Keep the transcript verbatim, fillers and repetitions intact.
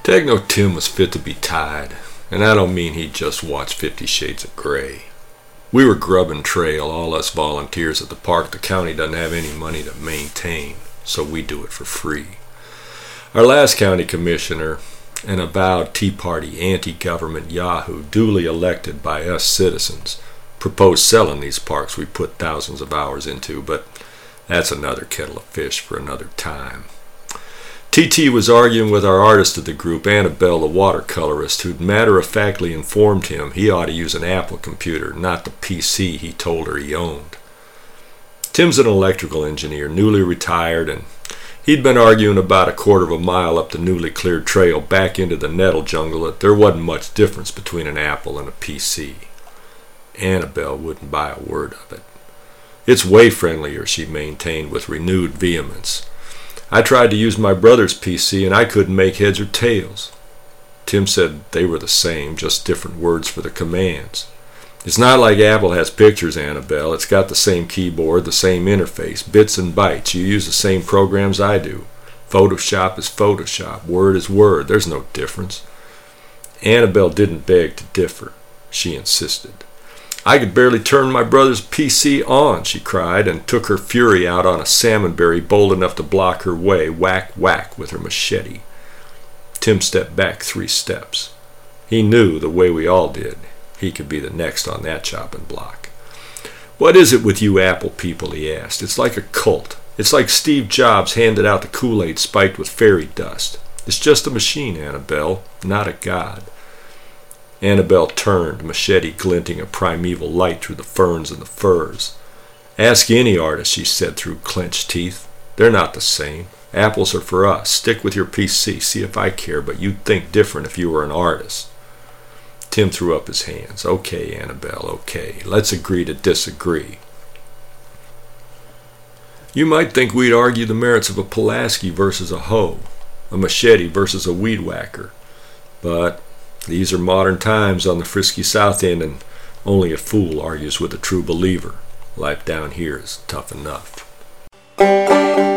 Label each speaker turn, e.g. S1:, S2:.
S1: Techno Tim was fit to be tied, and I don't mean he'd just watched Fifty Shades of Grey. We were grubbing trail, all us volunteers at the park the county doesn't have any money to maintain, so we do it for free. Our last county commissioner, an avowed Tea Party anti-government yahoo duly elected by us citizens, proposed selling these parks we put thousands of hours into, but that's another kettle of fish for another time. T T was arguing with our artist of the group, Annabelle the watercolorist, who'd matter-of-factly informed him he ought to use an Apple computer, not the P C he told her he owned. Tim's an electrical engineer, newly retired, and he'd been arguing about a quarter of a mile up the newly cleared trail back into the nettle jungle that there wasn't much difference between an Apple and a P C. Annabelle wouldn't buy a word of it. It's way friendlier, she maintained with renewed vehemence. I tried to use my brother's P C and I couldn't make heads or tails. Tim said they were the same, just different words for the commands. It's not like Apple has pictures, Annabelle. It's got the same keyboard, the same interface, bits and bytes. You use the same programs I do. Photoshop is Photoshop. Word is Word. There's no difference. Annabelle didn't beg to differ. She insisted. I could barely turn my brother's P C on, she cried, and took her fury out on a salmonberry bold enough to block her way, whack, whack, with her machete. Tim stepped back three steps. He knew, the way we all did, he could be the next on that chopping block. What is it with you Apple people, he asked. It's like a cult. It's like Steve Jobs handed out the Kool-Aid spiked with fairy dust. It's just a machine, Annabelle, not a god. Annabelle turned, machete glinting a primeval light through the ferns and the firs. Ask any artist, she said through clenched teeth. They're not the same. Apples are for us. Stick with your P C. See if I care, but you'd think different if you were an artist. Tim threw up his hands. Okay, Annabelle, okay. Let's agree to disagree. You might think we'd argue the merits of a Pulaski versus a hoe, a machete versus a weed whacker, but these are modern times on the frisky South End, and only a fool argues with a true believer. Life down here is tough enough.